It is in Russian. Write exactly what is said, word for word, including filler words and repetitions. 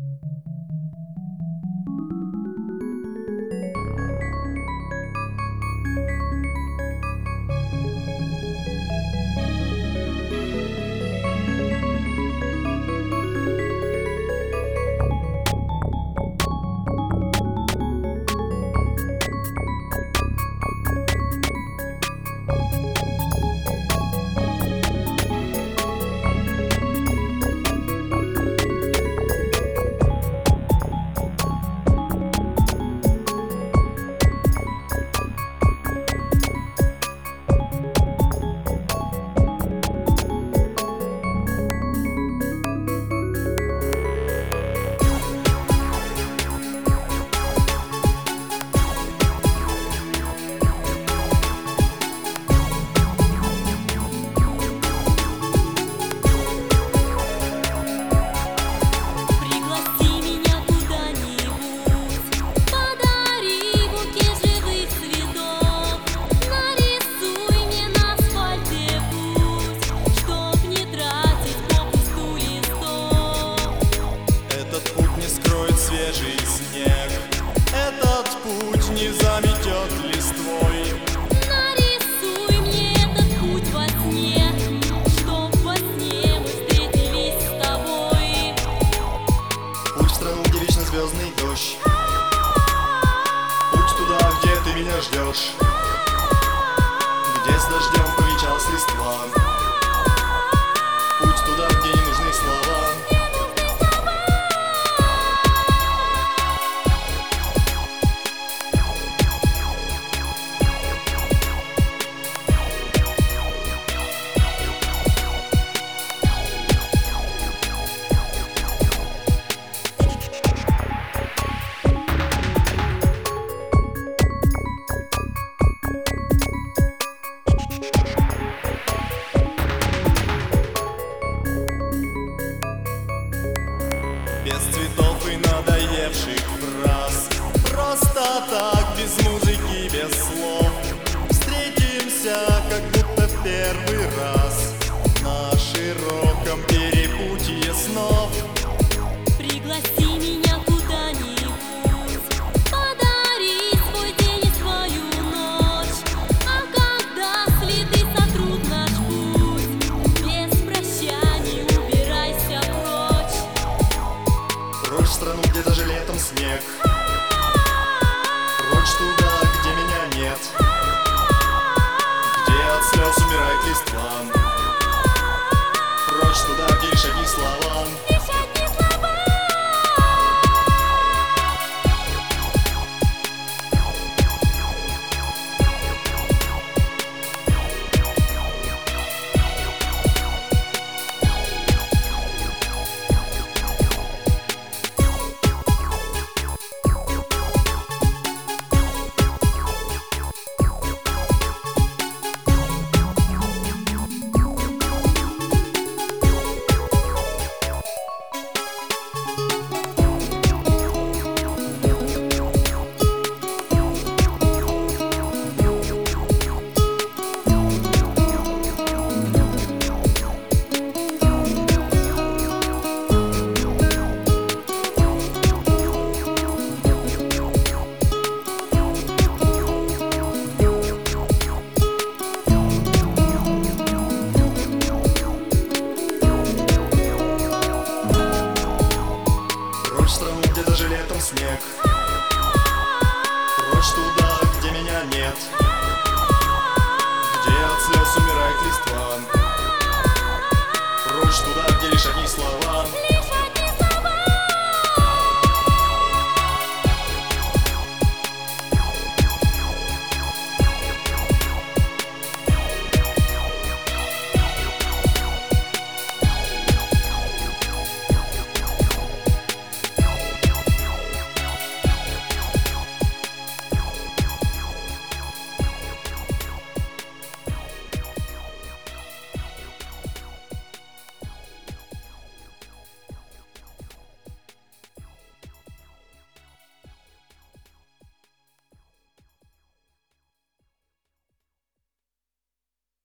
Свежий снег, этот путь не заметет листвой. Нарисуй мне этот путь во сне, чтоб во сне мы встретились с тобой. Путь в страну, где вечно звездный дождь. Путь туда, где ты меня ждешь, где с дождем повечалась листва. Путь туда, где не нужны слова. Без цветов и надоевших фраз, просто так, без музыки, без слов, встретимся, как будто в первый раз на широком перепутье снов. Пригласи меня куда-нибудь, подари свой день и свою ночь. А когда следы сотрут наш путь, без прощаний убирайся прочь. Прочь в страну, где даже летом снег. Прочь туда, где меня нет, где от слез умирает листва. Прочь туда, где лишь одни слова. Прочь в страну, где даже летом снег. Прочь туда, где меня нет.